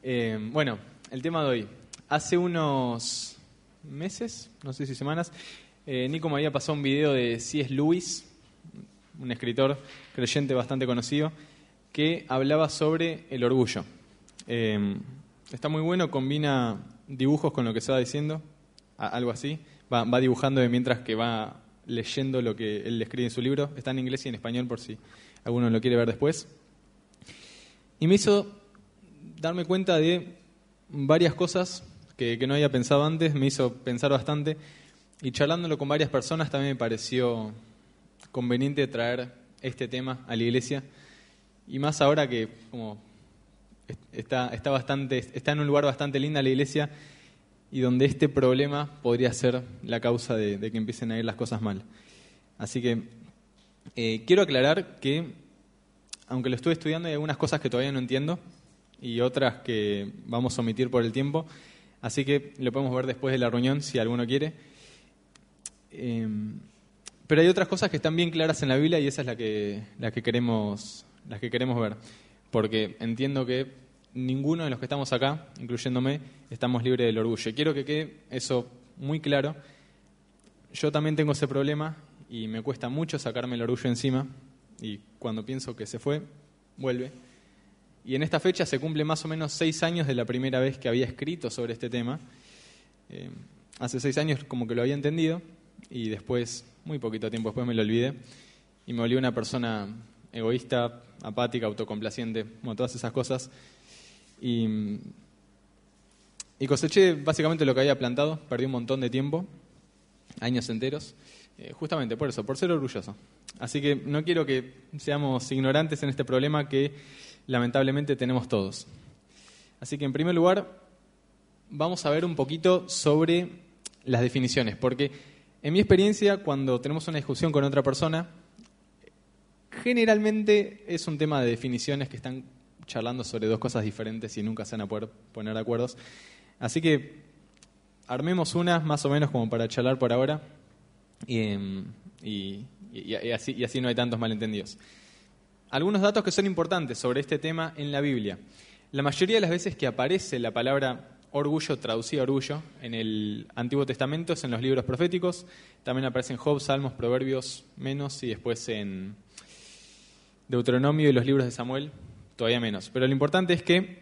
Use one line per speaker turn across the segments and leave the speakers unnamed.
Bueno, el tema de hoy. Hace unos meses, no sé si semanas, Nico me había pasado un video de C.S. Lewis, un escritor creyente bastante conocido, que hablaba sobre el orgullo. Está muy bueno, combina dibujos con lo que se va diciendo, algo así. Va dibujando mientras que va leyendo lo que él escribe en su libro. Está en inglés y en español por si alguno lo quiere ver después. Y me hizo darme cuenta de varias cosas que no había pensado antes, me hizo pensar bastante, y charlándolo con varias personas también me pareció conveniente traer este tema a la iglesia, y más ahora que como está en un lugar bastante lindo la iglesia, y donde este problema podría ser la causa de que empiecen a ir las cosas mal. Así que quiero aclarar que, aunque lo estuve estudiando, hay algunas cosas que todavía no entiendo, y otras que vamos a omitir por el tiempo, así que lo podemos ver después de la reunión si alguno quiere. Pero hay otras cosas que están bien claras en la Biblia, y esa es la que queremos ver, porque entiendo que ninguno de los que estamos acá, incluyéndome, estamos libres del orgullo. Y quiero que quede eso muy claro. Yo también tengo ese problema y me cuesta mucho sacarme el orgullo encima, y cuando pienso que se fue, vuelve. Y en esta fecha se cumple más o menos 6 años de la primera vez que había escrito sobre este tema. Hace 6 años como que lo había entendido, y después, muy poquito tiempo después, me lo olvidé y me volví una persona egoísta, apática, autocomplaciente, como todas esas cosas. Y coseché básicamente lo que había plantado, perdí un montón de tiempo, años enteros, justamente por eso, por ser orgulloso. Así que no quiero que seamos ignorantes en este problema que lamentablemente tenemos todos. Así que en primer lugar vamos a ver un poquito sobre las definiciones, porque en mi experiencia, cuando tenemos una discusión con otra persona, generalmente es un tema de definiciones, que están charlando sobre dos cosas diferentes y nunca se van a poder poner de acuerdo. Así que armemos unas más o menos como para charlar por ahora, y así no hay tantos malentendidos. Algunos datos que son importantes sobre este tema en la Biblia. La mayoría de las veces que aparece la palabra orgullo, traducida orgullo, en el Antiguo Testamento es en los libros proféticos. También aparece en Job, Salmos, Proverbios, menos, y después en Deuteronomio y los libros de Samuel, todavía menos. Pero lo importante es que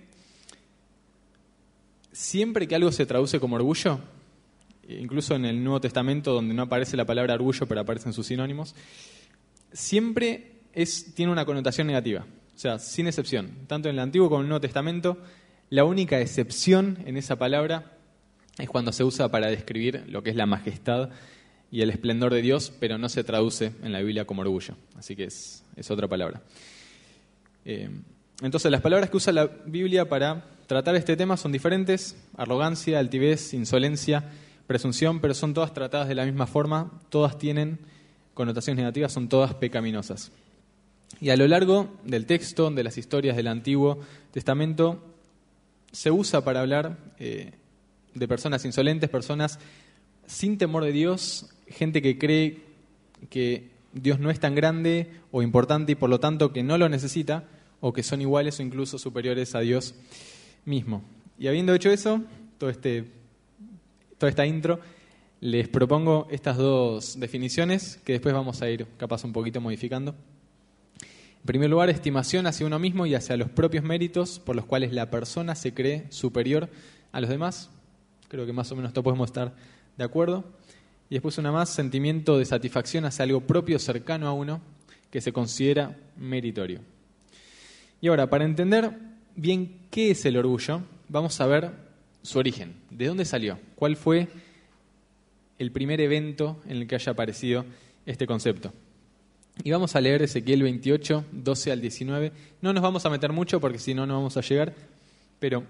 siempre que algo se traduce como orgullo, incluso en el Nuevo Testamento, donde no aparece la palabra orgullo pero aparecen sus sinónimos, siempre tiene una connotación negativa, o sea, sin excepción. Tanto en el Antiguo como en el Nuevo Testamento, la única excepción en esa palabra es cuando se usa para describir lo que es la majestad y el esplendor de Dios, pero no se traduce en la Biblia como orgullo, así que es otra palabra. Entonces, las palabras que usa la Biblia para tratar este tema son diferentes: arrogancia, altivez, insolencia, presunción, pero son todas tratadas de la misma forma, todas tienen connotaciones negativas, son todas pecaminosas. Y a lo largo del texto, de las historias del Antiguo Testamento, se usa para hablar de personas insolentes, personas sin temor de Dios, gente que cree que Dios no es tan grande o importante y por lo tanto que no lo necesita, o que son iguales o incluso superiores a Dios mismo. Y habiendo hecho eso, toda esta intro, les propongo estas dos definiciones que después vamos a ir capaz un poquito modificando. En primer lugar, estimación hacia uno mismo y hacia los propios méritos por los cuales la persona se cree superior a los demás. Creo que más o menos todos podemos estar de acuerdo. Y después una más, sentimiento de satisfacción hacia algo propio cercano a uno que se considera meritorio. Y ahora, para entender bien qué es el orgullo, vamos a ver su origen. ¿De dónde salió? ¿Cuál fue el primer evento en el que haya aparecido este concepto? Y vamos a leer Ezequiel 28, 12 al 19. No nos vamos a meter mucho porque si no, no vamos a llegar. Pero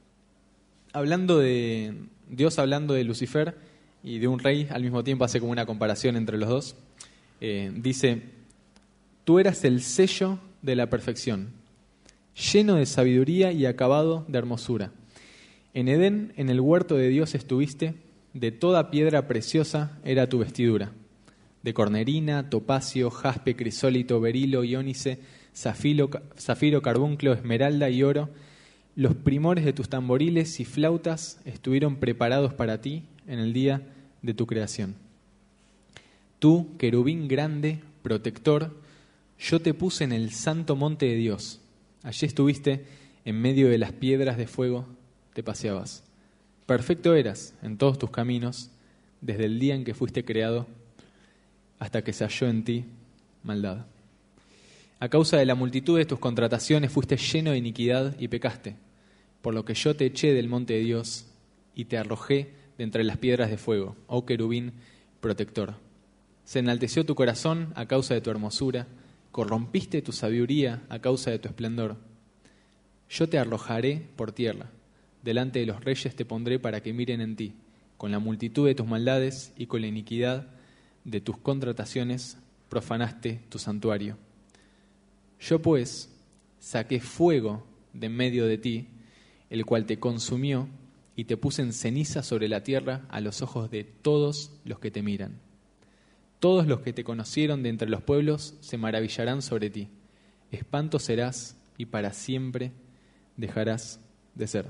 Dios hablando de Lucifer y de un rey, al mismo tiempo hace como una comparación entre los dos. Dice: tú eras el sello de la perfección, lleno de sabiduría y acabado de hermosura. En Edén, en el huerto de Dios estuviste, de toda piedra preciosa era tu vestidura. De cornerina, topacio, jaspe, crisólito, berilo, iónice, zafiro, carbunclo, esmeralda y oro. Los primores de tus tamboriles y flautas estuvieron preparados para ti en el día de tu creación. Tú, querubín grande, protector, yo te puse en el santo monte de Dios. Allí estuviste en medio de las piedras de fuego, te paseabas. Perfecto eras en todos tus caminos, desde el día en que fuiste creado hasta que se halló en ti maldad. A causa de la multitud de tus contrataciones fuiste lleno de iniquidad y pecaste, por lo que yo te eché del monte de Dios y te arrojé de entre las piedras de fuego, oh querubín protector. Se enalteció tu corazón a causa de tu hermosura, corrompiste tu sabiduría a causa de tu esplendor. Yo te arrojaré por tierra, delante de los reyes te pondré para que miren en ti, con la multitud de tus maldades y con la iniquidad de tus contrataciones profanaste tu santuario. Yo pues saqué fuego de en medio de ti, el cual te consumió y te puse en ceniza sobre la tierra a los ojos de todos los que te miran. Todos los que te conocieron de entre los pueblos se maravillarán sobre ti. Espanto serás y para siempre dejarás de ser.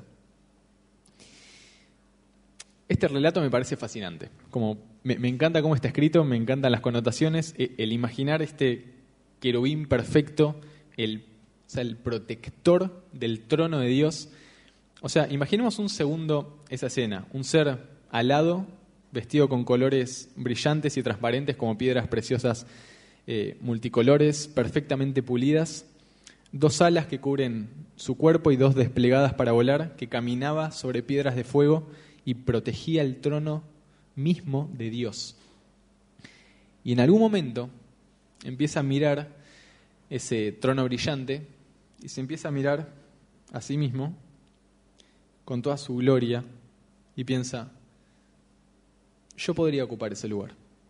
Este relato me parece fascinante. Me encanta cómo está escrito, me encantan las connotaciones. El imaginar este querubín perfecto, el protector del trono de Dios. O sea, imaginemos un segundo esa escena. Un ser alado, vestido con colores brillantes y transparentes como piedras preciosas multicolores, perfectamente pulidas. 2 alas que cubren su cuerpo y 2 desplegadas para volar, que caminaba sobre piedras de fuego y protegía el trono mismo de Dios. Y en algún momento empieza a mirar ese trono brillante y se empieza a mirar a sí mismo con toda su gloria y piensa, yo podría ocupar ese lugar.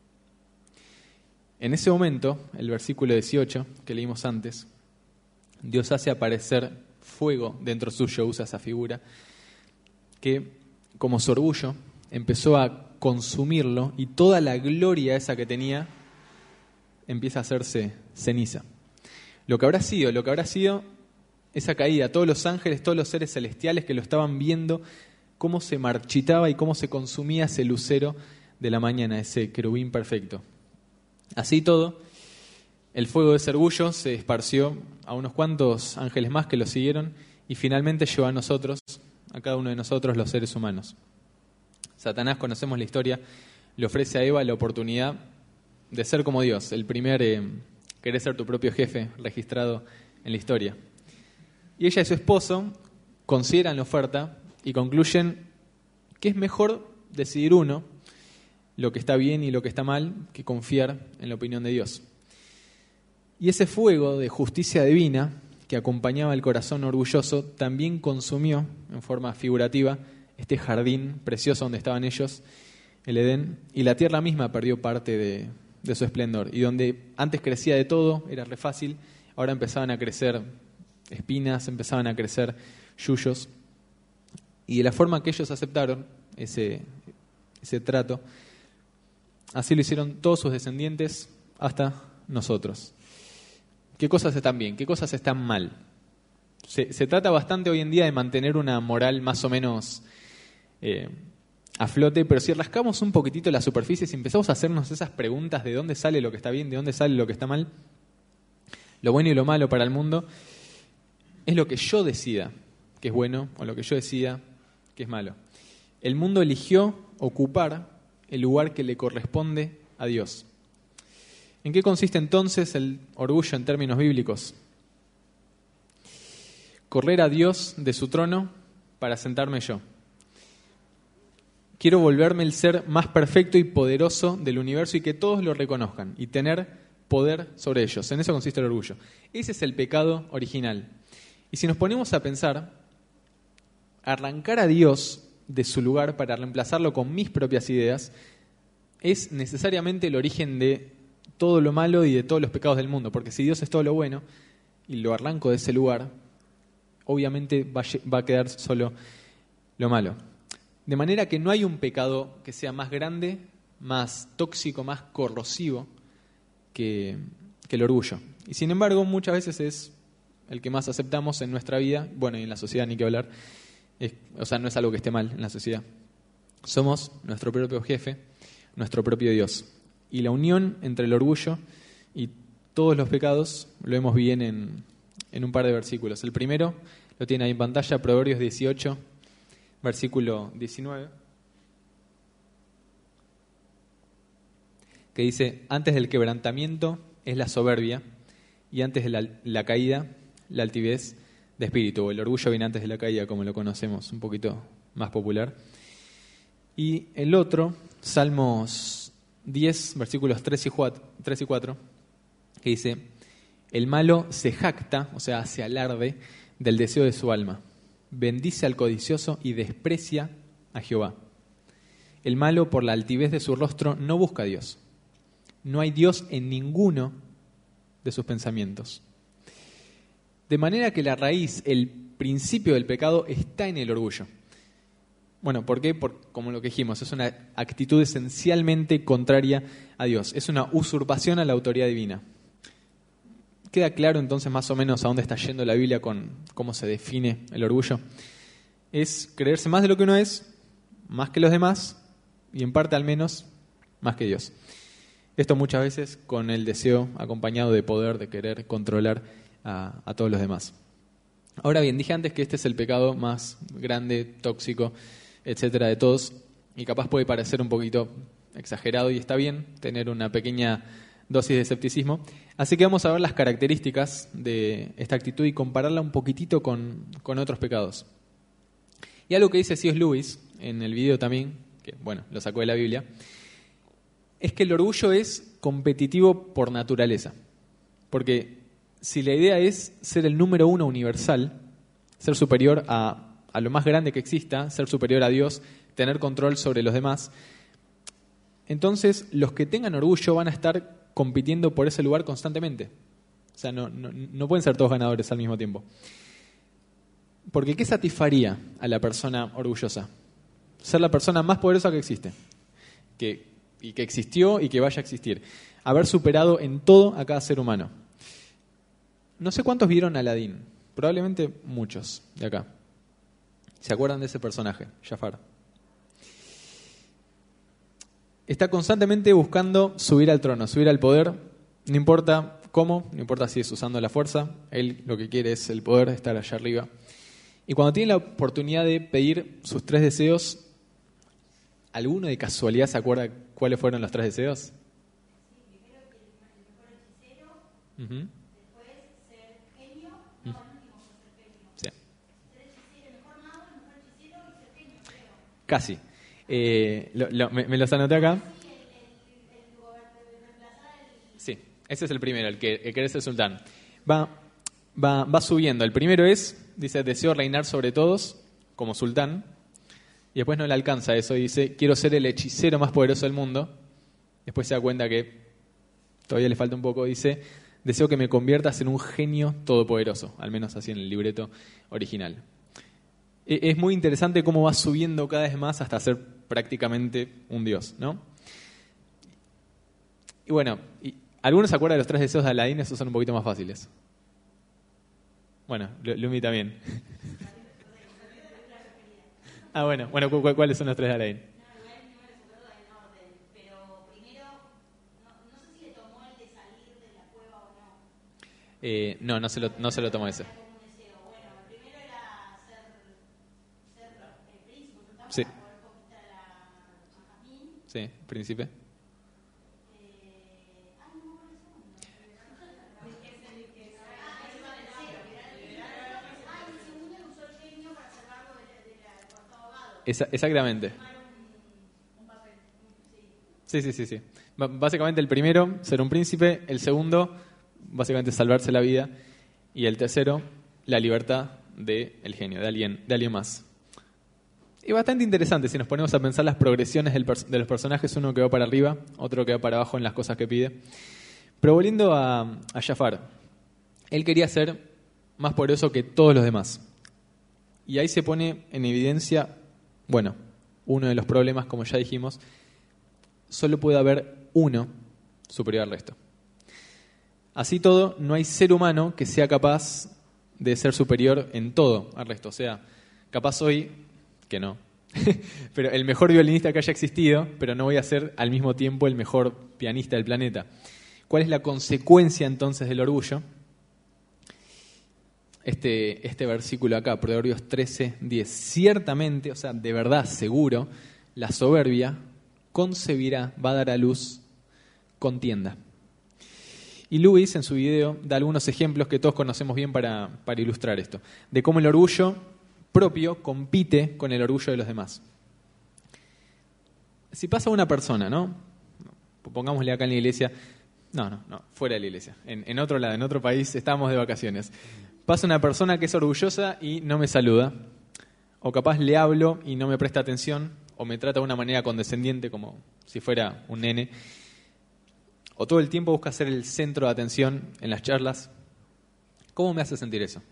En ese momento, el versículo 18 que leímos antes, Dios hace aparecer fuego dentro suyo, usa esa figura, que como su orgullo empezó a consumirlo y toda la gloria esa que tenía empieza a hacerse ceniza. Lo que habrá sido esa caída, todos los ángeles, todos los seres celestiales que lo estaban viendo, cómo se marchitaba y cómo se consumía ese lucero de la mañana, ese querubín perfecto. Así todo, el fuego de ese orgullo se esparció a unos cuantos ángeles más que lo siguieron y finalmente llegó a nosotros, a cada uno de nosotros, los seres humanos. Satanás, conocemos la historia, le ofrece a Eva la oportunidad de ser como Dios, el primer querer ser tu propio jefe registrado en la historia. Y ella y su esposo consideran la oferta y concluyen que es mejor decidir uno lo que está bien y lo que está mal que confiar en la opinión de Dios. Y ese fuego de justicia divina que acompañaba el corazón orgulloso también consumió en forma figurativa este jardín precioso donde estaban ellos, el Edén, y la tierra misma perdió parte de su esplendor. Y donde antes crecía de todo, era re fácil, ahora empezaban a crecer espinas, empezaban a crecer yuyos. Y de la forma que ellos aceptaron ese trato, así lo hicieron todos sus descendientes hasta nosotros. ¿Qué cosas están bien? ¿Qué cosas están mal? Se trata bastante hoy en día de mantener una moral más o menos a flote, pero si rascamos un poquitito la superficie, si empezamos a hacernos esas preguntas de dónde sale lo que está bien, de dónde sale lo que está mal, lo bueno y lo malo para el mundo, es lo que yo decida que es bueno o lo que yo decida que es malo. El mundo eligió ocupar el lugar que le corresponde a Dios. ¿En qué consiste entonces el orgullo en términos bíblicos? Correr a Dios de su trono para sentarme yo. Quiero volverme el ser más perfecto y poderoso del universo y que todos lo reconozcan y tener poder sobre ellos. En eso consiste el orgullo. Ese es el pecado original. Y si nos ponemos a pensar, arrancar a Dios de su lugar para reemplazarlo con mis propias ideas es necesariamente el origen de todo lo malo y de todos los pecados del mundo. Porque si Dios es todo lo bueno y lo arranco de ese lugar, obviamente va a quedar solo lo malo. De manera que no hay un pecado que sea más grande, más tóxico, más corrosivo que el orgullo. Y sin embargo, muchas veces es el que más aceptamos en nuestra vida, bueno, y en la sociedad ni que hablar, o sea, no es algo que esté mal en la sociedad. Somos nuestro propio jefe, nuestro propio Dios. Y la unión entre el orgullo y todos los pecados lo vemos bien en un par de versículos. El primero lo tiene ahí en pantalla, Proverbios 18, versículo 19, que dice: antes del quebrantamiento es la soberbia, y antes de la caída, la altivez de espíritu. El orgullo viene antes de la caída, como lo conocemos, un poquito más popular. Y el otro, Salmos 10, versículos 3 y 4, que dice: el malo se jacta, o sea, hace alarde del deseo de su alma. Bendice al codicioso y desprecia a Jehová. El malo, por la altivez de su rostro, no busca a Dios. No hay Dios en ninguno de sus pensamientos. De manera que la raíz, el principio del pecado está en el orgullo. Bueno, ¿por qué? Como lo que dijimos, es una actitud esencialmente contraria a Dios. Es una usurpación a la autoridad divina. ¿Queda claro entonces más o menos a dónde está yendo la Biblia con cómo se define el orgullo? Es creerse más de lo que uno es, más que los demás, y en parte al menos, más que Dios. Esto muchas veces con el deseo acompañado de poder, de querer controlar a todos los demás. Ahora bien, dije antes que este es el pecado más grande, tóxico, etcétera, de todos, y capaz puede parecer un poquito exagerado, y está bien tener una pequeña dosis de escepticismo. Así que vamos a ver las características de esta actitud y compararla un poquitito con otros pecados. Y algo que dice C.S. Lewis en el video también, que bueno, lo sacó de la Biblia, es que el orgullo es competitivo por naturaleza. Porque si la idea es ser el número uno universal, ser superior a lo más grande que exista, ser superior a Dios, tener control sobre los demás, entonces los que tengan orgullo van a estar compitiendo por ese lugar constantemente. O sea, no pueden ser todos ganadores al mismo tiempo. Porque ¿qué satisfaría a la persona orgullosa? Ser la persona más poderosa que existe. Y que existió y que vaya a existir. Haber superado en todo a cada ser humano. No sé cuántos vieron Aladín. Probablemente muchos de acá. ¿Se acuerdan de ese personaje, Jafar? Está constantemente buscando subir al trono, subir al poder. No importa cómo, no importa si es usando la fuerza. Él lo que quiere es el poder, estar allá arriba. Y cuando tiene la oportunidad de pedir sus 3 deseos, ¿alguno de casualidad se acuerda cuáles fueron los 3 deseos?
Sí, primero que el mejor hechicero, después ser genio, no, el último fue ser genio.
Sí.
Ser hechicero, el mejor mago, el mejor hechicero y ser genio, creo.
Casi. Me los anoté acá.
Sí, el reemplazar el...
Sí, ese es el primero, el que querés ser sultán. Va subiendo. El primero dice, deseo reinar sobre todos como sultán. Y después no le alcanza eso y dice, quiero ser el hechicero más poderoso del mundo. Después se da cuenta que todavía le falta un poco. Dice, deseo que me conviertas en un genio todopoderoso. Al menos así en el libreto original. Es muy interesante cómo va subiendo cada vez más hasta ser prácticamente un dios, ¿no? Y bueno, ¿algunos se acuerdan de los 3 deseos de Aladín? Esos son un poquito más fáciles. Bueno, Lumi también. Bueno, ¿cuáles son los 3 de Aladín?
No, igual no me los acuerdo en orden, pero primero, no sé si le tomó el de salir de la cueva o no.
No se lo tomó ese.
Era como un deseo. Bueno, el primero era ser el príncipe, ¿no?
Sí.
Para poder conquistar a Jazmín.
Sí, príncipe. Exactamente. Sí. Básicamente el primero, ser un príncipe. El segundo, básicamente salvarse la vida. Y el tercero, la libertad del genio, de alguien más. Y bastante interesante si nos ponemos a pensar las progresiones de los personajes. Uno que va para arriba, otro que va para abajo en las cosas que pide. Pero volviendo a Jafar, él quería ser más poderoso que todos los demás. Y ahí se pone en evidencia, bueno, uno de los problemas, como ya dijimos, solo puede haber uno superior al resto. Así todo, no hay ser humano que sea capaz de ser superior en todo al resto. O sea, capaz soy, que no, pero el mejor violinista que haya existido, pero no voy a ser al mismo tiempo el mejor pianista del planeta. ¿Cuál es la consecuencia entonces del orgullo? Este versículo acá, Proverbios 13:10. Ciertamente, o sea, de verdad, seguro, la soberbia concebirá, va a dar a luz contienda. Y Lewis en su video da algunos ejemplos que todos conocemos bien para ilustrar esto, de cómo el orgullo propio compite con el orgullo de los demás. Si pasa una persona, ¿no? Pongámosle acá en la iglesia, no, fuera de la iglesia, en otro lado, en otro país, estábamos de vacaciones. Pasa una persona que es orgullosa y no me saluda, o capaz le hablo y no me presta atención, o me trata de una manera condescendiente como si fuera un nene, o todo el tiempo busca ser el centro de atención en las charlas. ¿Cómo me hace sentir eso?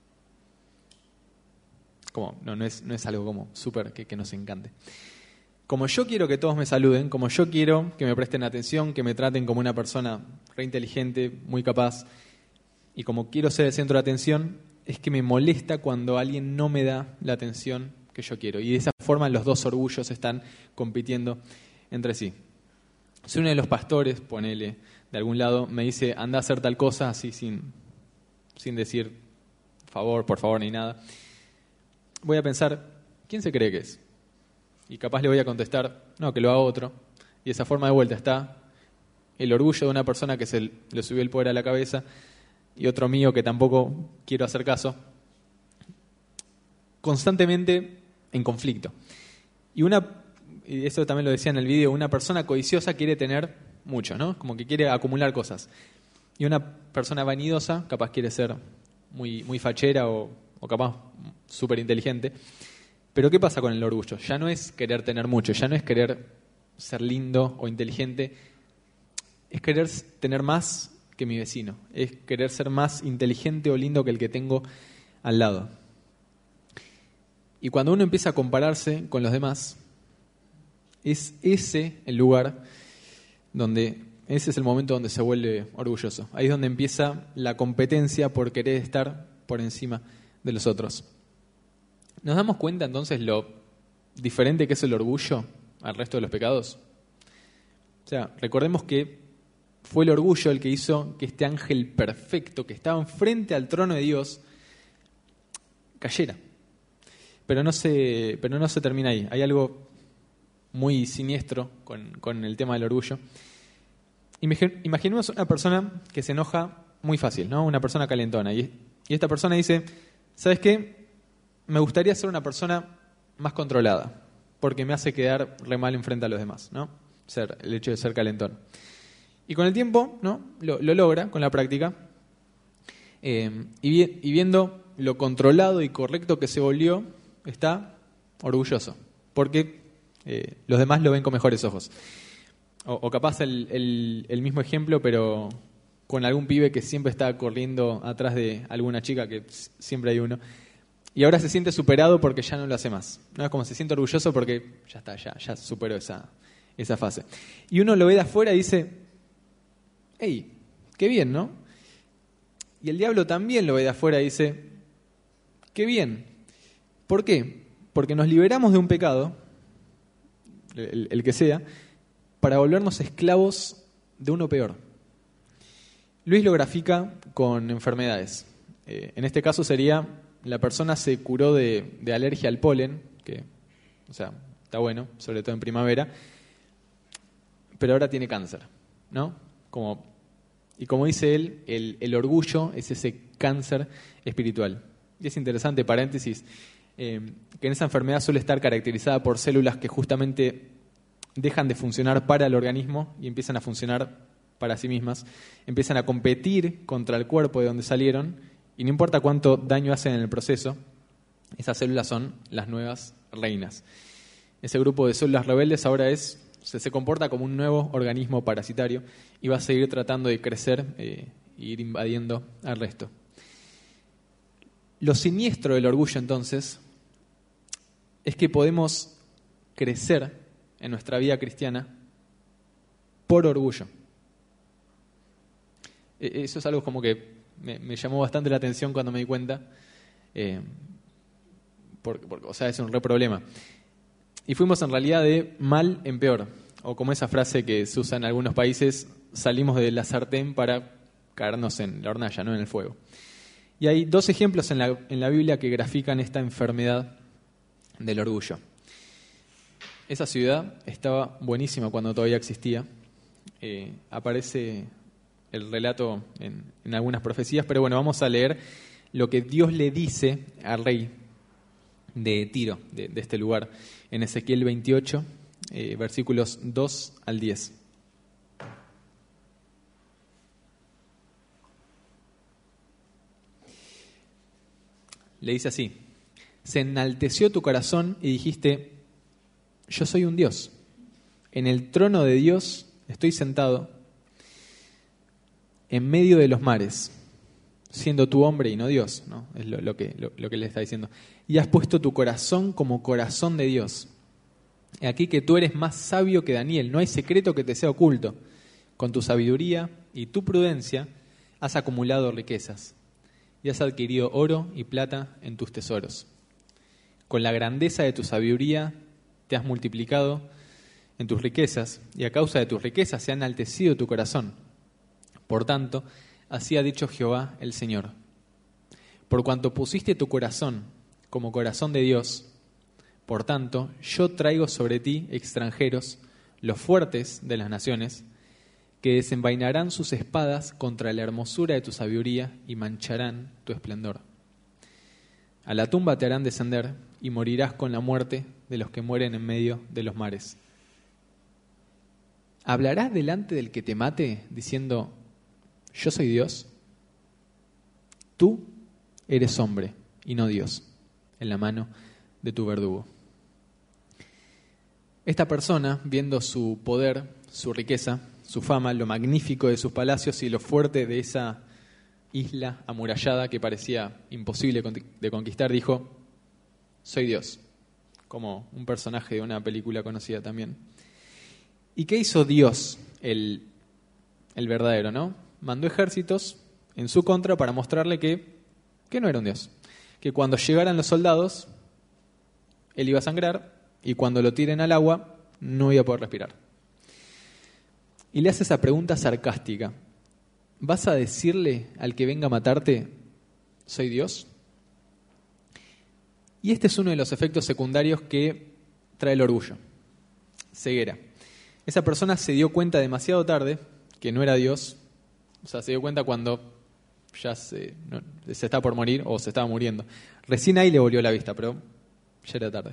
Como, no es algo como súper que nos encante. Como yo quiero que todos me saluden, como yo quiero que me presten atención, que me traten como una persona re inteligente, muy capaz, y como quiero ser el centro de atención, es que me molesta cuando alguien no me da la atención que yo quiero. Y de esa forma los dos orgullos están compitiendo entre sí. Si uno de los pastores, ponele de algún lado, me dice anda a hacer tal cosa, así sin decir por favor, ni nada, voy a pensar, ¿quién se cree que es? Y capaz le voy a contestar, no, que lo haga otro. Y de esa forma de vuelta está el orgullo de una persona que se le subió el poder a la cabeza y otro mío que tampoco quiero hacer caso, constantemente en conflicto. Y eso también lo decía en el video, una persona codiciosa quiere tener mucho, ¿no? Como que quiere acumular cosas. Y una persona vanidosa capaz quiere ser muy, muy fachera o capaz súper inteligente. Pero ¿qué pasa con el orgullo? Ya no es querer tener mucho, ya no es querer ser lindo o inteligente, es querer tener más que mi vecino, es querer ser más inteligente o lindo que el que tengo al lado. Y cuando uno empieza a compararse con los demás, es ese el lugar ese es el momento donde se vuelve orgulloso. Ahí es donde empieza la competencia por querer estar por encima de los otros. ¿Nos damos cuenta entonces lo diferente que es el orgullo al resto de los pecados? O sea, recordemos que fue el orgullo el que hizo que este ángel perfecto que estaba enfrente al trono de Dios cayera. Pero no se termina ahí. Hay algo muy siniestro con el tema del orgullo. Imaginemos una persona que se enoja muy fácil, ¿no? Una persona calentona. Y esta persona dice, ¿sabes qué? Me gustaría ser una persona más controlada, porque me hace quedar re mal enfrente a los demás, ¿no? El hecho de ser calentón. Y con el tiempo, ¿no? Lo logra, con la práctica. Y viendo lo controlado y correcto que se volvió, está orgulloso, porque los demás lo ven con mejores ojos. O capaz el mismo ejemplo, pero con algún pibe que siempre está corriendo atrás de alguna chica, que siempre hay uno, y ahora se siente superado porque ya no lo hace más. ¿No? Es como se siente orgulloso porque ya está, ya superó esa fase. Y uno lo ve de afuera y dice, hey, qué bien, ¿no? Y el diablo también lo ve de afuera y dice, qué bien. ¿Por qué? Porque nos liberamos de un pecado, el que sea, para volvernos esclavos de uno peor. Luis lo grafica con enfermedades. En este caso sería, la persona se curó de alergia al polen, que, o sea, está bueno, sobre todo en primavera, pero ahora tiene cáncer, ¿no? Y como dice él, el orgullo es ese cáncer espiritual. Y es interesante, paréntesis, que en esa enfermedad suele estar caracterizada por células que justamente dejan de funcionar para el organismo y empiezan a funcionar para sí mismas, empiezan a competir contra el cuerpo de donde salieron, y no importa cuánto daño hacen en el proceso, esas células son las nuevas reinas. Ese grupo de células rebeldes ahora se comporta como un nuevo organismo parasitario y va a seguir tratando de crecer e ir invadiendo al resto. Lo siniestro del orgullo, entonces, es que podemos crecer en nuestra vida cristiana por orgullo. Eso es algo como que me llamó bastante la atención cuando me di cuenta, o sea, es un re problema. Y fuimos en realidad de mal en peor, o como esa frase que se usa en algunos países, salimos de la sartén para caernos en la hornalla, no en el fuego. Y hay 2 ejemplos en la Biblia que grafican esta enfermedad del orgullo. Esa ciudad estaba buenísima cuando todavía existía. Aparece el relato en algunas profecías, pero bueno, vamos a leer lo que Dios le dice al rey de Tiro, de este lugar, en Ezequiel 28, versículos 2 al 10. Le dice así: se enalteció tu corazón y dijiste, yo soy un Dios. En el trono de Dios estoy sentado en medio de los mares, siendo tú hombre y no Dios, ¿no? Es lo que le está diciendo. Y has puesto tu corazón como corazón de Dios. He aquí que tú eres más sabio que Daniel, no hay secreto que te sea oculto. Con tu sabiduría y tu prudencia has acumulado riquezas y has adquirido oro y plata en tus tesoros. Con la grandeza de tu sabiduría te has multiplicado en tus riquezas, y a causa de tus riquezas se ha enaltecido tu corazón. Por tanto, así ha dicho Jehová el Señor: por cuanto pusiste tu corazón como corazón de Dios, por tanto, yo traigo sobre ti extranjeros, los fuertes de las naciones, que desenvainarán sus espadas contra la hermosura de tu sabiduría y mancharán tu esplendor. A la tumba te harán descender y morirás con la muerte de los que mueren en medio de los mares. ¿Hablarás delante del que te mate diciendo, yo soy Dios? Tú eres hombre y no Dios, en la mano de tu verdugo. Esta persona, viendo su poder, su riqueza, su fama, lo magnífico de sus palacios y lo fuerte de esa isla amurallada que parecía imposible de conquistar, dijo, soy Dios, como un personaje de una película conocida también. ¿Y qué hizo Dios, el verdadero, no? Mandó ejércitos en su contra para mostrarle que no era un Dios, que cuando llegaran los soldados, él iba a sangrar y cuando lo tiren al agua no iba a poder respirar. Y le hace esa pregunta sarcástica: ¿vas a decirle al que venga a matarte, soy Dios? Y este es uno de los efectos secundarios que trae el orgullo: ceguera. Esa persona se dio cuenta demasiado tarde que no era Dios, o sea, se dio cuenta cuando ya se está por morir o se estaba muriendo. Recién ahí le volvió la vista, pero ya era tarde.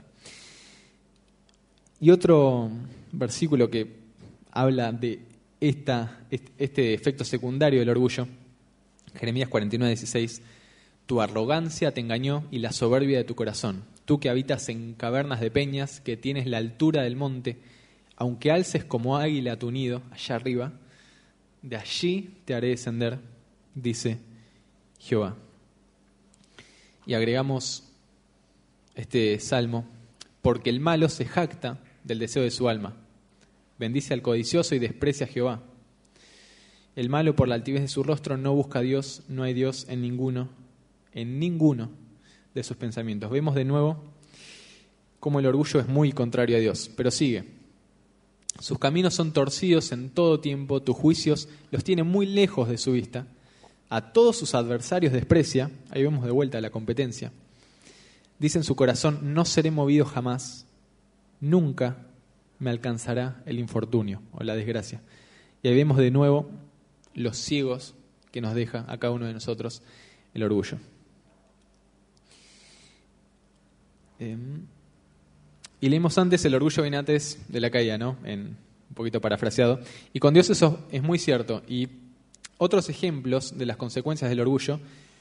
Y otro versículo que habla de este efecto secundario del orgullo, Jeremías 49:16, tu arrogancia te engañó y la soberbia de tu corazón. Tú que habitas en cavernas de peñas, que tienes la altura del monte, aunque alces como águila tu nido allá arriba, de allí te haré descender, dice Jehová. Y agregamos este salmo: porque el malo se jacta del deseo de su alma, bendice al codicioso y desprecia a Jehová. El malo por la altivez de su rostro no busca a Dios, no hay Dios en ninguno de sus pensamientos. Vemos de nuevo cómo el orgullo es muy contrario a Dios, pero sigue. Sus caminos son torcidos en todo tiempo, tus juicios los tiene muy lejos de su vista. A todos sus adversarios desprecia, ahí vemos de vuelta la competencia. Dice en su corazón, no seré movido jamás, nunca me alcanzará el infortunio o la desgracia. Y ahí vemos de nuevo los ciegos que nos deja a cada uno de nosotros el orgullo. Y leímos antes, el orgullo viene antes de la caída, ¿no? Un poquito parafraseado. Y con Dios eso es muy cierto. Y otros ejemplos de las consecuencias del orgullo,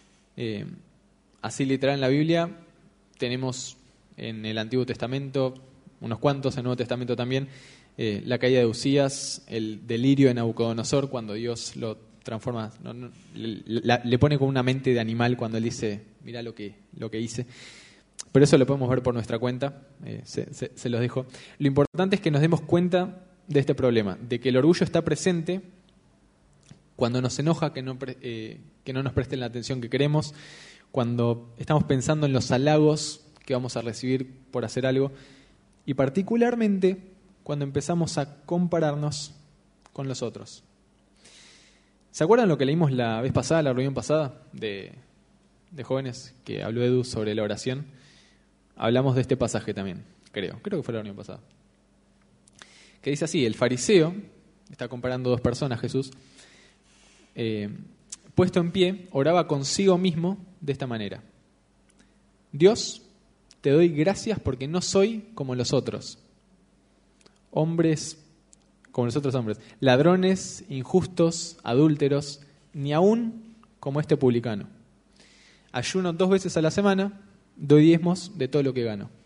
así literal en la Biblia, tenemos en el Antiguo Testamento, unos cuantos, en el Nuevo Testamento también, la caída de Usías, el delirio de Nabucodonosor, cuando Dios lo transforma, le pone con una mente de animal cuando él dice, mirá lo que hice. Pero eso lo podemos ver por nuestra cuenta, se los dejo. Lo importante es que nos demos cuenta de este problema, de que el orgullo está presente cuando nos enoja que no nos presten la atención que queremos, cuando estamos pensando en los halagos que vamos a recibir por hacer algo, y particularmente cuando empezamos a compararnos con los otros. ¿Se acuerdan lo que leímos la vez pasada, la reunión pasada de jóvenes, que habló Edu sobre la oración? Hablamos de este pasaje también, creo que fue la reunión pasada. Que dice así: el fariseo, está comparando dos personas Jesús, puesto en pie, oraba consigo mismo de esta manera: Dios, te doy gracias porque no soy como los otros hombres, ladrones, injustos, adúlteros, ni aún como este publicano. Ayuno 2 veces a la semana, doy diezmos de todo lo que gano.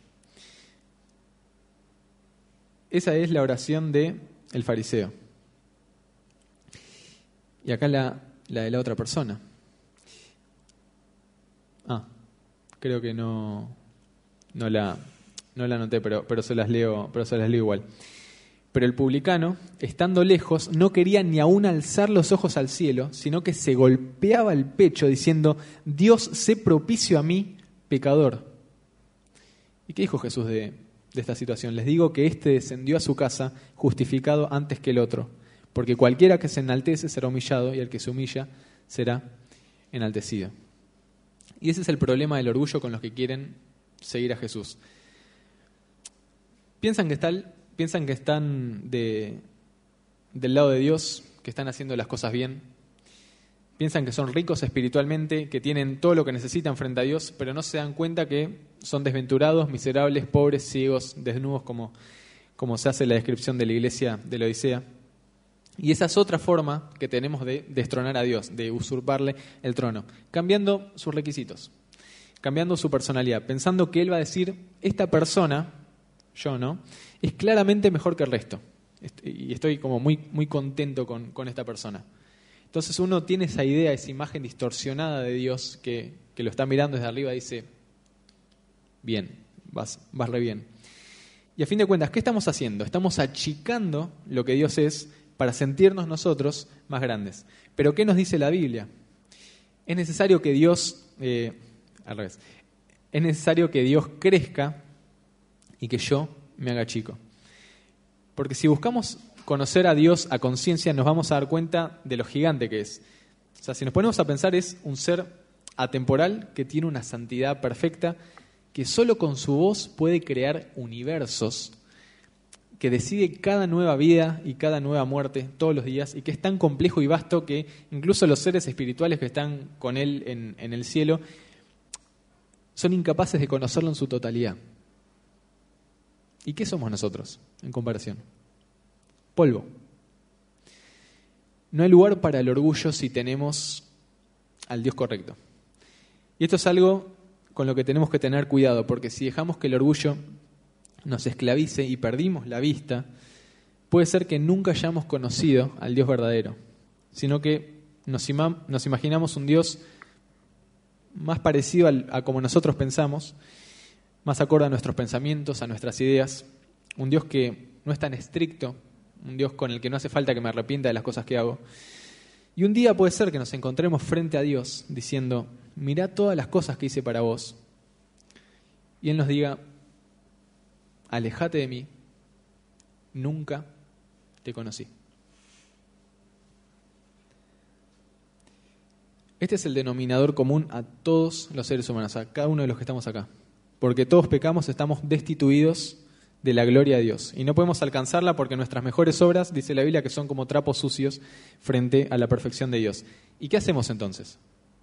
Esa es la oración del fariseo. Y acá la de la otra persona. Creo que no la anoté, pero se las leo igual. Pero el publicano, estando lejos, no quería ni aún alzar los ojos al cielo, sino que se golpeaba el pecho diciendo: Dios, sé propicio a mí, pecador. ¿Y qué dijo Jesús de esta situación? Les digo que éste descendió a su casa justificado antes que el otro, porque cualquiera que se enaltece será humillado, y el que se humilla será enaltecido. Y ese es el problema del orgullo con los que quieren seguir a Jesús. Piensan que están del lado de Dios, que están haciendo las cosas bien. Piensan que son ricos espiritualmente, que tienen todo lo que necesitan frente a Dios, pero no se dan cuenta que son desventurados, miserables, pobres, ciegos, desnudos, como se hace la descripción de la iglesia de la Odisea. Y esa es otra forma que tenemos de destronar a Dios, de usurparle el trono, cambiando sus requisitos, cambiando su personalidad, pensando que Él va a decir: esta persona, yo no, es claramente mejor que el resto, y estoy como muy contento con esta persona. Entonces uno tiene esa idea, esa imagen distorsionada de Dios que lo está mirando desde arriba y dice: bien, vas re bien. Y a fin de cuentas, ¿qué estamos haciendo? Estamos achicando lo que Dios es para sentirnos nosotros más grandes. Pero ¿qué nos dice la Biblia? Es necesario que Dios, es necesario que Dios crezca y que yo me haga chico. Porque si buscamos conocer a Dios a conciencia, nos vamos a dar cuenta de lo gigante que es. O sea, si nos ponemos a pensar, es un ser atemporal que tiene una santidad perfecta, que solo con su voz puede crear universos, que decide cada nueva vida y cada nueva muerte todos los días, y que es tan complejo y vasto que incluso los seres espirituales que están con Él en el cielo son incapaces de conocerlo en su totalidad. ¿Y qué somos nosotros en comparación? Polvo. No hay lugar para el orgullo si tenemos al Dios correcto. Y esto es algo con lo que tenemos que tener cuidado, porque si dejamos que el orgullo nos esclavice y perdimos la vista, puede ser que nunca hayamos conocido al Dios verdadero, sino que nos imaginamos un Dios más parecido a como nosotros pensamos, más acorde a nuestros pensamientos, a nuestras ideas, un Dios que no es tan estricto, un Dios con el que no hace falta que me arrepienta de las cosas que hago. Y un día puede ser que nos encontremos frente a Dios diciendo: mirá todas las cosas que hice para vos. Y Él nos diga: alejate de mí, nunca te conocí. Este es el denominador común a todos los seres humanos, a cada uno de los que estamos acá. Porque todos pecamos, estamos destituidos de la gloria de Dios. Y no podemos alcanzarla porque nuestras mejores obras, dice la Biblia, que son como trapos sucios frente a la perfección de Dios. ¿Y qué hacemos entonces?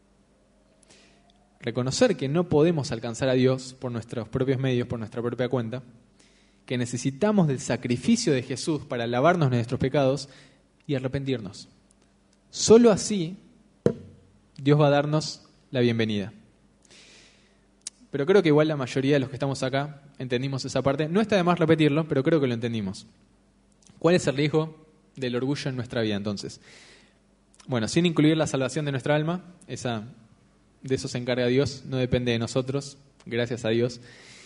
Reconocer que no podemos alcanzar a Dios por nuestros propios medios, por nuestra propia cuenta, que necesitamos del sacrificio de Jesús para lavarnos de nuestros pecados y arrepentirnos. Solo así Dios va a darnos la bienvenida. Pero creo que igual la mayoría de los que estamos acá entendimos esa parte. No está de más repetirlo, pero creo que lo entendimos. ¿Cuál es el riesgo del orgullo en nuestra vida entonces? Bueno, sin incluir la salvación de nuestra alma, de eso se encarga Dios, no depende de nosotros, gracias a Dios.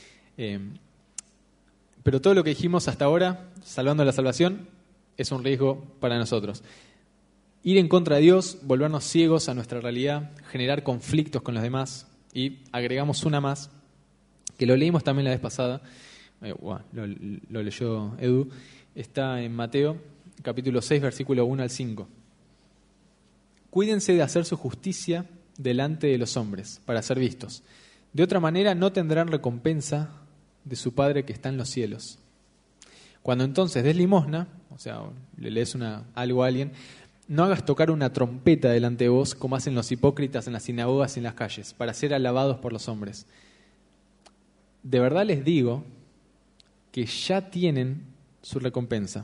Pero todo lo que dijimos hasta ahora, salvando la salvación, es un riesgo para nosotros. ir en contra de Dios, volvernos ciegos a nuestra realidad, generar conflictos con los demás. Y agregamos una más, que lo leímos también la vez pasada, lo leyó Edu, está en Mateo, capítulo 6, versículo 1 al 5. Cuídense de hacer su justicia delante de los hombres, para ser vistos. De otra manera no tendrán recompensa de su Padre que está en los cielos. Cuando entonces des limosna, o sea, le lees algo a alguien, no hagas tocar una trompeta delante de vos, como hacen los hipócritas en las sinagogas y en las calles, para ser alabados por los hombres. De verdad les digo que ya tienen su recompensa.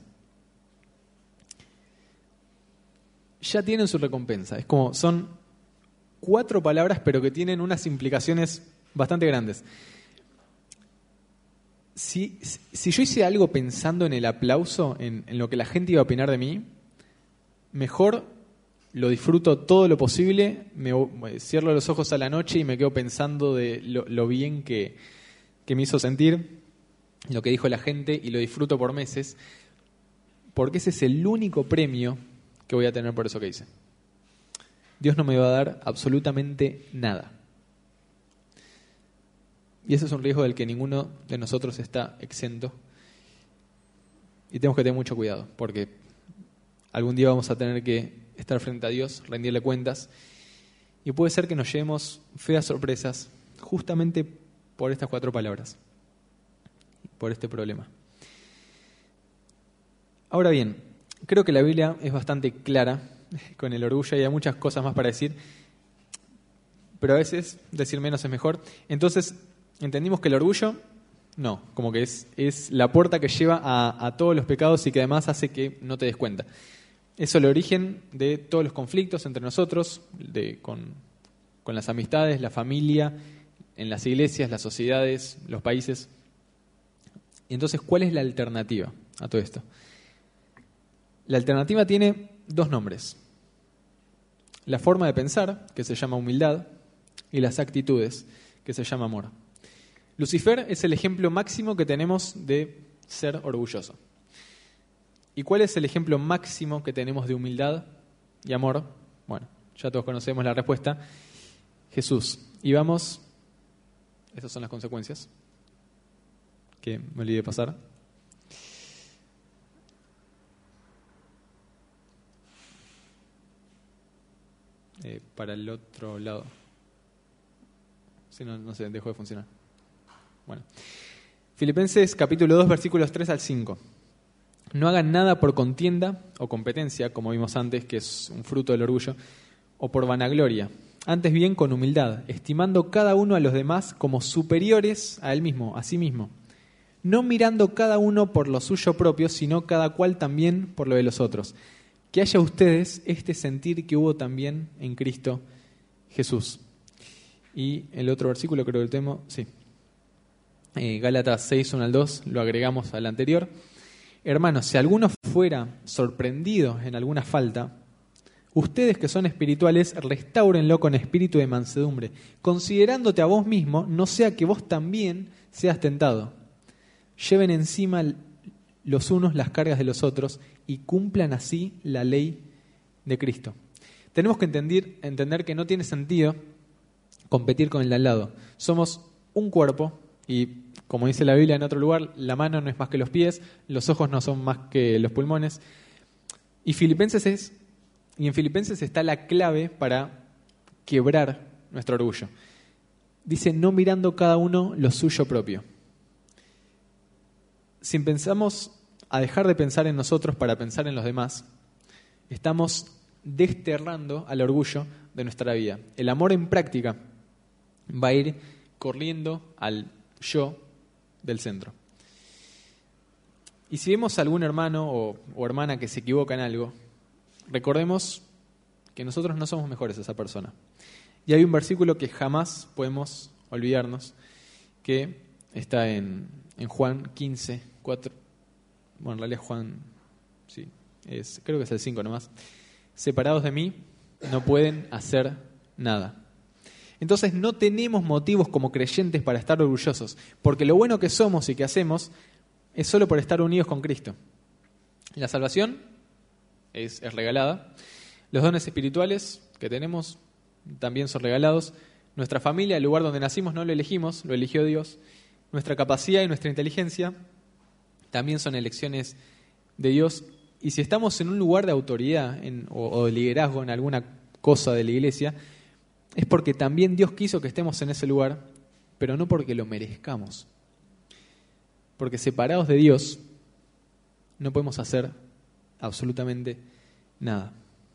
Ya tienen su recompensa. Es como, son 4 palabras, pero que tienen unas implicaciones bastante grandes. Si yo hice algo pensando en el aplauso, en lo que la gente iba a opinar de mí, mejor lo disfruto todo lo posible, cierro los ojos a la noche y me quedo pensando de lo bien que me hizo sentir, lo que dijo la gente, y lo disfruto por meses, porque ese es el único premio que voy a tener por eso que hice. Dios no me va a dar absolutamente nada. Y ese es un riesgo del que ninguno de nosotros está exento. Y tenemos que tener mucho cuidado, porque algún día vamos a tener que estar frente a Dios, rendirle cuentas, y puede ser que nos llevemos feas sorpresas justamente por estas 4 palabras, por este problema. Ahora bien, creo que la Biblia es bastante clara con el orgullo y hay muchas cosas más para decir, pero a veces decir menos es mejor. Entonces, entendimos que el orgullo, no, como que es la puerta que lleva a todos los pecados y que además hace que no te des cuenta. Eso es el origen de todos los conflictos entre nosotros, con las amistades, la familia, en las iglesias, las sociedades, los países. Y entonces, ¿cuál es la alternativa a todo esto? La alternativa tiene 2 nombres. La forma de pensar, que se llama humildad, y las actitudes, que se llama amor. Lucifer es el ejemplo máximo que tenemos de ser orgulloso. ¿Y cuál es el ejemplo máximo que tenemos de humildad y amor? Bueno, ya todos conocemos la respuesta. Jesús. Y vamos, esas son las consecuencias, que me olvidé de pasar. Para el otro lado. Si no, no sé, dejó de funcionar. Bueno. Filipenses capítulo 2, versículos 3 al 5. No hagan nada por contienda o competencia, como vimos antes, que es un fruto del orgullo, o por vanagloria. Antes bien con humildad, estimando cada uno a los demás como superiores a él mismo, a sí mismo. No mirando cada uno por lo suyo propio, sino cada cual también por lo de los otros. Que haya ustedes este sentir que hubo también en Cristo Jesús. Y el otro versículo, creo que el tema, sí. Gálatas 6, 1 al 2, lo agregamos al anterior. Hermanos, si alguno fuera sorprendido en alguna falta, ustedes que son espirituales, restáurenlo con espíritu de mansedumbre, considerándote a vos mismo, no sea que vos también seas tentado. Lleven encima los unos las cargas de los otros y cumplan así la ley de Cristo. Tenemos que entender que no tiene sentido competir con el de al lado. Somos un cuerpo y, como dice la Biblia en otro lugar, la mano no es más que los pies, los ojos no son más que los pulmones. Y en Filipenses está la clave para quebrar nuestro orgullo. Dice, no mirando cada uno lo suyo propio. Si empezamos a dejar de pensar en nosotros para pensar en los demás, estamos desterrando al orgullo de nuestra vida. El amor en práctica va a ir corriendo al yo del centro. Y si vemos a algún hermano o hermana que se equivoca en algo, recordemos que nosotros no somos mejores a esa persona. Y hay un versículo que jamás podemos olvidarnos, que está en Juan 15, 4. Bueno, en realidad Juan, sí, creo que es el 5 nomás. Separados de mí, no pueden hacer nada. Entonces no tenemos motivos como creyentes para estar orgullosos, porque lo bueno que somos y que hacemos es solo por estar unidos con Cristo. La salvación es regalada, Los dones espirituales que tenemos también son regalados. Nuestra familia, el lugar donde nacimos, no lo elegimos, lo eligió Dios. Nuestra capacidad y nuestra inteligencia también son elecciones de Dios. Y si estamos en un lugar de autoridad o de liderazgo en alguna cosa de la iglesia, es porque también Dios quiso que estemos en ese lugar, pero no porque lo merezcamos. Porque separados de Dios no podemos hacer absolutamente nada.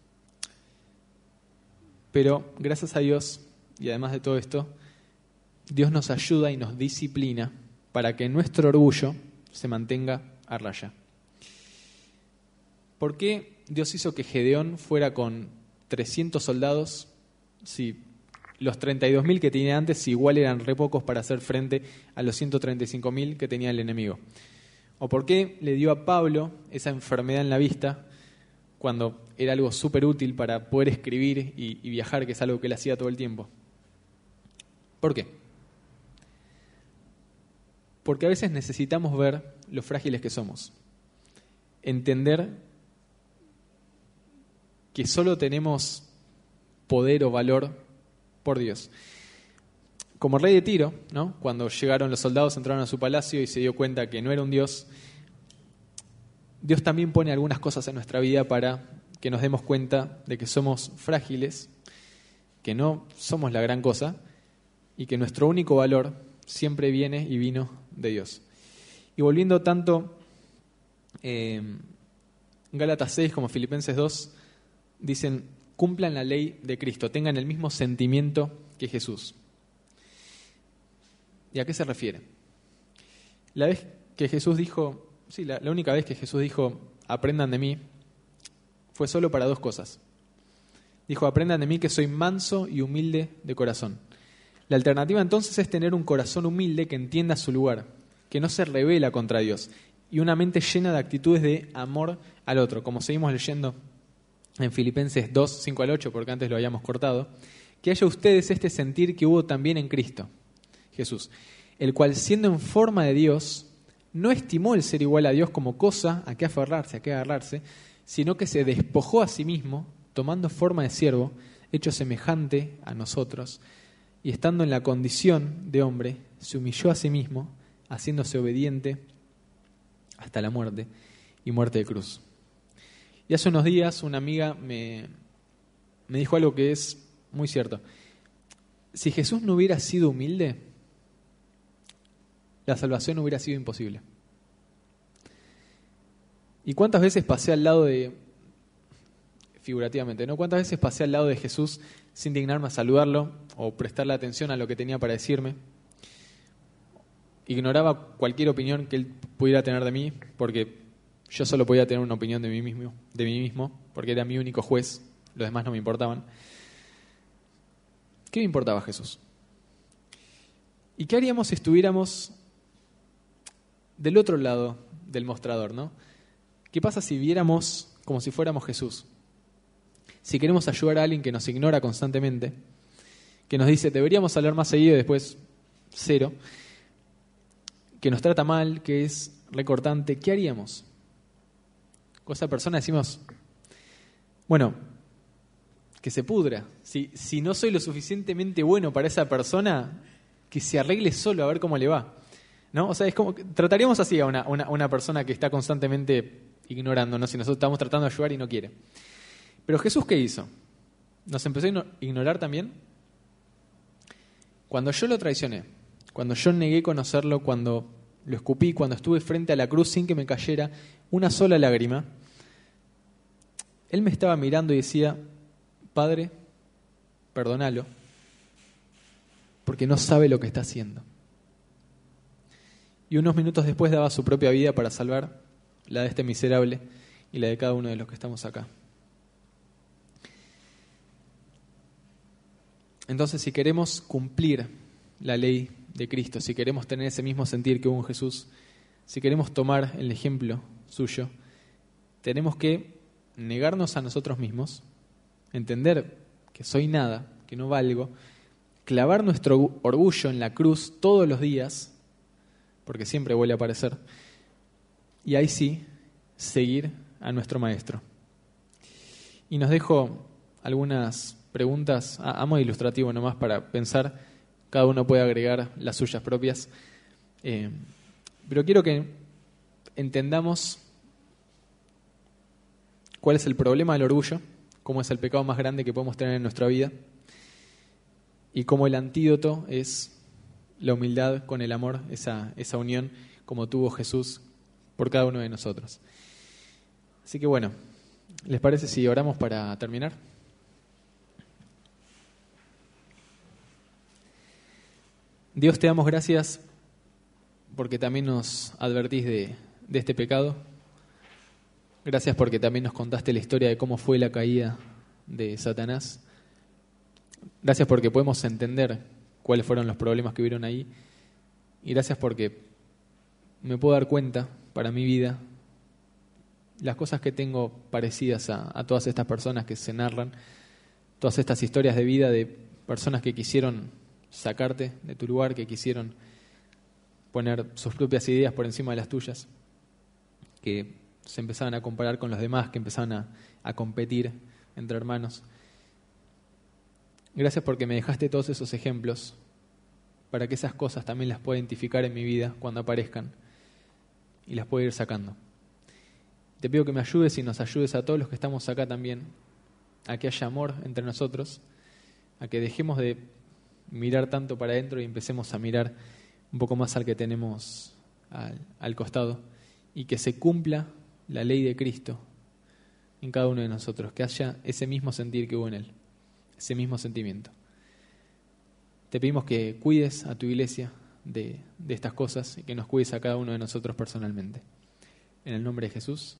Pero gracias a Dios, y además de todo esto, Dios nos ayuda y nos disciplina para que nuestro orgullo se mantenga a raya. ¿Por qué Dios hizo que Gedeón fuera con 300 soldados si los 32.000 que tenía antes igual eran re pocos para hacer frente a los 135.000 que tenía el enemigo? ¿O por qué le dio a Pablo esa enfermedad en la vista cuando era algo súper útil para poder escribir y viajar, que es algo que él hacía todo el tiempo? ¿Por qué? Porque a veces necesitamos ver lo frágiles que somos, entender que solo tenemos poder o valor por Dios. Como rey de Tiro, ¿no? Cuando llegaron los soldados, entraron a su palacio y se dio cuenta que no era un Dios, Dios también pone algunas cosas en nuestra vida para que nos demos cuenta de que somos frágiles, que no somos la gran cosa y que nuestro único valor siempre viene y vino de Dios. Y volviendo tanto Gálatas 6 como Filipenses 2 dicen: cumplan la ley de Cristo, tengan el mismo sentimiento que Jesús. ¿Y a qué se refiere? La vez que Jesús dijo, la única vez que Jesús dijo, aprendan de mí, fue solo para dos cosas. Dijo, aprendan de mí que soy manso y humilde de corazón. La alternativa entonces es tener un corazón humilde que entienda su lugar, que no se rebela contra Dios, y una mente llena de actitudes de amor al otro, como seguimos leyendo en Filipenses 2, 5 al 8, porque antes lo habíamos cortado, que haya ustedes este sentir que hubo también en Cristo Jesús, el cual siendo en forma de Dios, no estimó el ser igual a Dios como cosa a que aferrarse, a que agarrarse, sino que se despojó a sí mismo, tomando forma de siervo, hecho semejante a nosotros, y estando en la condición de hombre, se humilló a sí mismo, haciéndose obediente hasta la muerte, y muerte de cruz. Y hace unos días una amiga me dijo algo que es muy cierto. Si Jesús no hubiera sido humilde, la salvación hubiera sido imposible. ¿Y cuántas veces pasé al lado de, figurativamente, ¿no? ¿Cuántas veces pasé al lado de Jesús sin dignarme a saludarlo o prestarle atención a lo que tenía para decirme? Ignoraba cualquier opinión que él pudiera tener de mí, porque yo solo podía tener una opinión de mí mismo, porque era mi único juez, los demás no me importaban. ¿Qué me importaba Jesús? ¿Y qué haríamos si estuviéramos del otro lado del mostrador, ¿no? ¿Qué pasa si viéramos como si fuéramos Jesús? Si queremos ayudar a alguien que nos ignora constantemente, que nos dice, deberíamos hablar más seguido y después cero, que nos trata mal, que es recortante, ¿qué haríamos? Con esa persona decimos, bueno, que se pudra. Si no soy lo suficientemente bueno para esa persona, que se arregle solo a ver cómo le va, ¿no? O sea, es como que trataríamos así a una persona que está constantemente ignorándonos, si nosotros estamos tratando de ayudar y no quiere. Pero Jesús, ¿qué hizo? ¿Nos empezó a ignorar también? Cuando yo lo traicioné, cuando yo negué conocerlo, cuando lo escupí, cuando estuve frente a la cruz sin que me cayera una sola lágrima, Él me estaba mirando y decía, Padre, perdónalo, porque no sabe lo que está haciendo. Y unos minutos después daba su propia vida para salvar la de este miserable y la de cada uno de los que estamos acá. Entonces, si queremos cumplir la ley de Cristo, si queremos tener ese mismo sentir que hubo en Jesús, si queremos tomar el ejemplo suyo, tenemos que negarnos a nosotros mismos, entender que soy nada, que no valgo, clavar nuestro orgullo en la cruz todos los días, porque siempre vuelve a aparecer, y ahí sí, seguir a nuestro Maestro. Y nos dejo algunas preguntas a modo ilustrativo nomás para pensar. Cada uno puede agregar las suyas propias. Pero quiero que entendamos cuál es el problema del orgullo, cómo es el pecado más grande que podemos tener en nuestra vida y cómo el antídoto es la humildad con el amor, esa unión como tuvo Jesús por cada uno de nosotros. Así que bueno, ¿les parece si oramos para terminar? Dios, te damos gracias porque también nos advertís de este pecado. Gracias porque también nos contaste la historia de cómo fue la caída de Satanás. Gracias porque podemos entender cuáles fueron los problemas que hubieron ahí. Y gracias porque me puedo dar cuenta para mi vida las cosas que tengo parecidas a todas estas personas que se narran, todas estas historias de vida de personas que quisieron sacarte de tu lugar, que quisieron poner sus propias ideas por encima de las tuyas, que se empezaban a comparar con los demás, que empezaban a competir entre hermanos. Gracias porque me dejaste todos esos ejemplos para que esas cosas también las pueda identificar en mi vida cuando aparezcan y las pueda ir sacando. Te pido que me ayudes y nos ayudes a todos los que estamos acá también, a que haya amor entre nosotros, a que dejemos de mirar tanto para adentro y empecemos a mirar un poco más al que tenemos al costado, y que se cumpla la ley de Cristo en cada uno de nosotros, que haya ese mismo sentir que hubo en Él, ese mismo sentimiento. Te pedimos que cuides a tu iglesia de estas cosas y que nos cuides a cada uno de nosotros personalmente. En el nombre de Jesús.